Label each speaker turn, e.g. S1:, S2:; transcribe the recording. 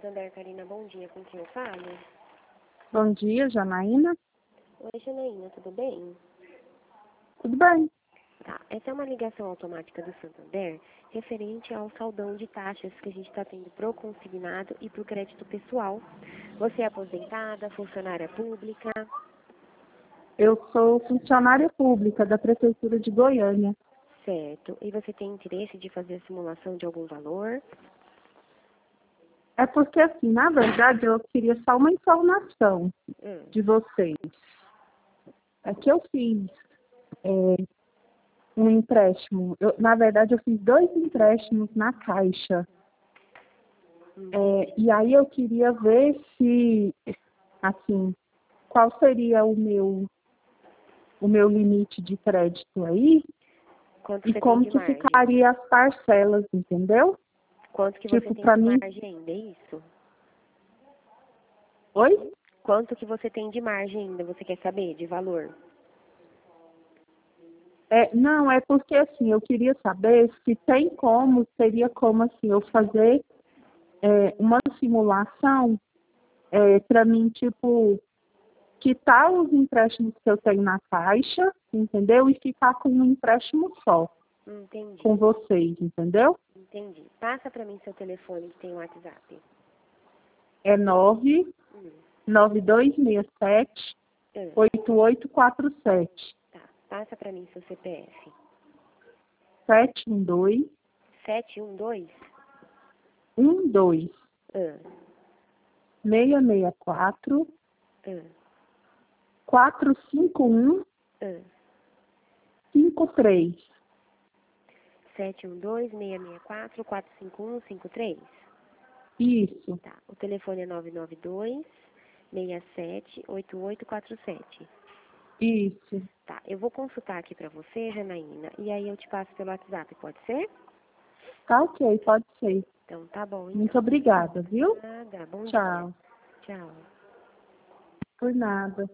S1: Santander, Karina, bom dia. Com quem eu falo?
S2: Bom dia, Janaína.
S1: Oi, Janaína, tudo bem?
S2: Tudo bem?
S1: Tá, essa é uma ligação automática do Santander referente ao saldão de taxas que a gente está tendo pro consignado e pro crédito pessoal. Você é aposentada, funcionária pública?
S2: Eu sou funcionária pública da Prefeitura de Goiânia.
S1: Certo. E você tem interesse de fazer a simulação de algum valor?
S2: É porque, assim, na verdade, eu queria só uma informação de vocês. É que eu fiz um empréstimo. Na verdade, eu fiz 2 empréstimos na Caixa. E aí eu queria ver se, assim, qual seria o meu limite de crédito aí
S1: Quanto
S2: e
S1: você tem
S2: como
S1: de
S2: que
S1: margem?
S2: ficaria as parcelas, entendeu?
S1: Quanto que você
S2: Tipo,
S1: tem
S2: para
S1: de
S2: mim...
S1: margem ainda, é isso?
S2: Oi?
S1: Quanto que você tem de margem ainda, você quer saber, de valor?
S2: Não, é porque assim, eu queria saber se tem como, seria como assim, eu fazer uma simulação para mim, tipo, quitar os empréstimos que eu tenho na Caixa, entendeu? E ficar com um empréstimo só,
S1: Entendi,
S2: com vocês, entendeu?
S1: entendi. Passa pra mim seu telefone que tem o WhatsApp.
S2: É
S1: Hum,
S2: 99267
S1: hum.
S2: 8847
S1: Tá, passa pra mim seu CPF.
S2: 712
S1: 712?
S2: 12
S1: Ah,
S2: 664
S1: ah,
S2: 451
S1: ah.
S2: 53.
S1: 712-664-451-53.
S2: Isso,
S1: Tá, o telefone é 992-67-8847.
S2: isso.
S1: Tá, eu vou consultar aqui pra você, Janaína, e aí eu te passo pelo WhatsApp, pode ser?
S2: Tá ok, pode ser.
S1: Então tá bom,
S2: Muito
S1: então.
S2: obrigada, viu?
S1: Nada, bom dia.
S2: Tchau.
S1: Tchau.
S2: Por nada.